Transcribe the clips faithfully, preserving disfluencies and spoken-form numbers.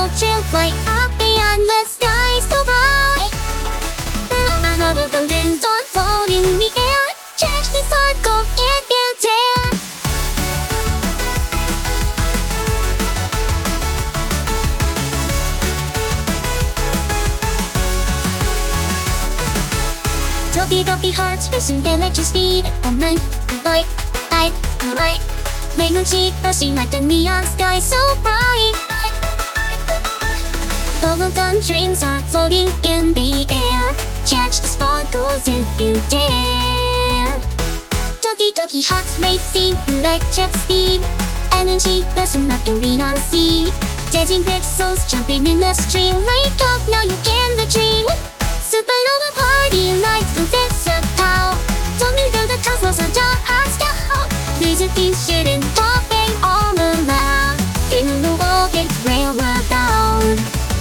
will chill, fly up beyond the sky so bright. Another golden dawn floating in the air, change the circle if you dare. 도끼도끼 hearts racing electricity. 오늘 light, light, light. 내 눈치 다시 like the neon sky so bright. Bubblegum dreams are floating in the air. Catch the sparkles if you dare. Doki-doki hearts racing electricity. Energy doesn't have to lean on sea. Dancing pixels jumping in the stream. Wake up now, you can dream. Supernova party lights will disappear. Don't you know the cosmos are dark as hell? Laser beams shooting, popping all around. In the world, it's railroad down.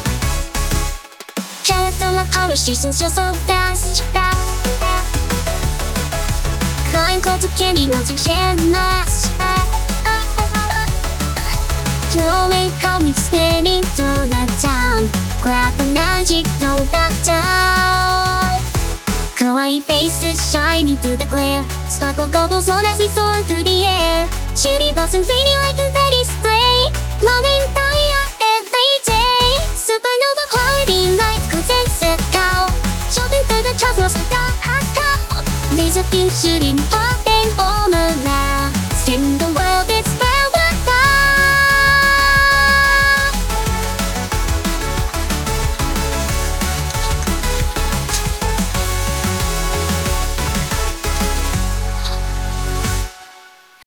Caterpillar power stations just so fast, fast, fast. Climb close to candy, no to can't last. Slowly coming, spinning through the town. Grab the magic, no back down. Kawaii faces shining through the glare. Sparkle goggles on as we soar through the air. Shitty bugs and fading like confetti spray. Loving fire every day. Supernova party lights could set out. Jumping through the cosmos like a hot cow. Laser beams shooting, popping all